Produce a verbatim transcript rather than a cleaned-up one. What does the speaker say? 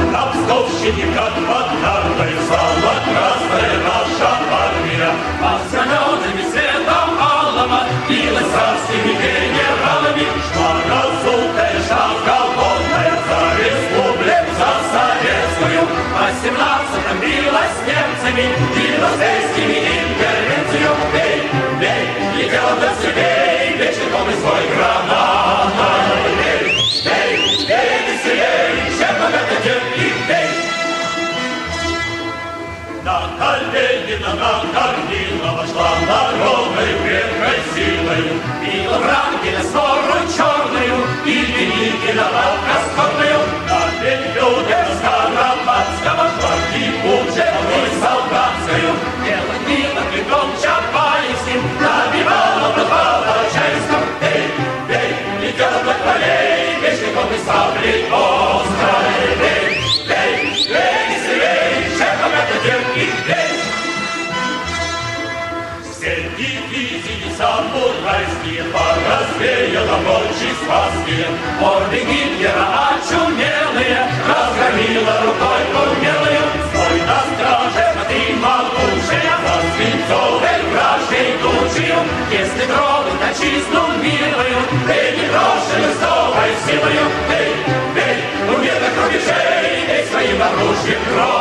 На Псковщине, как поднарной, стала красная наша армия. Под знаменами цветом алого билась царскими генералами. Шла разутая, шла колонная за республику, за советскую. В восемнадцатом билась с немцами, билась с эйскими интервенцию. Бей, бей, легионерцы, бей, вечерком и свой гранатой. Бей, бей, бей, веселей, чем богато дед и бей. На Каледина, на Корнилова шла народной крепкой силой. Била Врангеля свору черную и Деникина подкоскорную. На Бельюде Скоропадского шла Кипучеву и Солдатскую. Дело мило криком Чапаевским набивала подвала Чайском. Эй, эй, Летела вдоль полей вечником и саблей острой. Эй, эй, эй, веселей, чем богато дед и бей. все дивизии самурайские поразвеяла ночи спасские. Орды Гитлера очумелые разгромила рукой умелую. Стой на страже, Смотри, могучая, за свинцовой вражьей тучью, если тронут отчизну милую, ты не брошены с новой силою. Эй, эй, у мирных рубежей, эй, своим оружием кровь.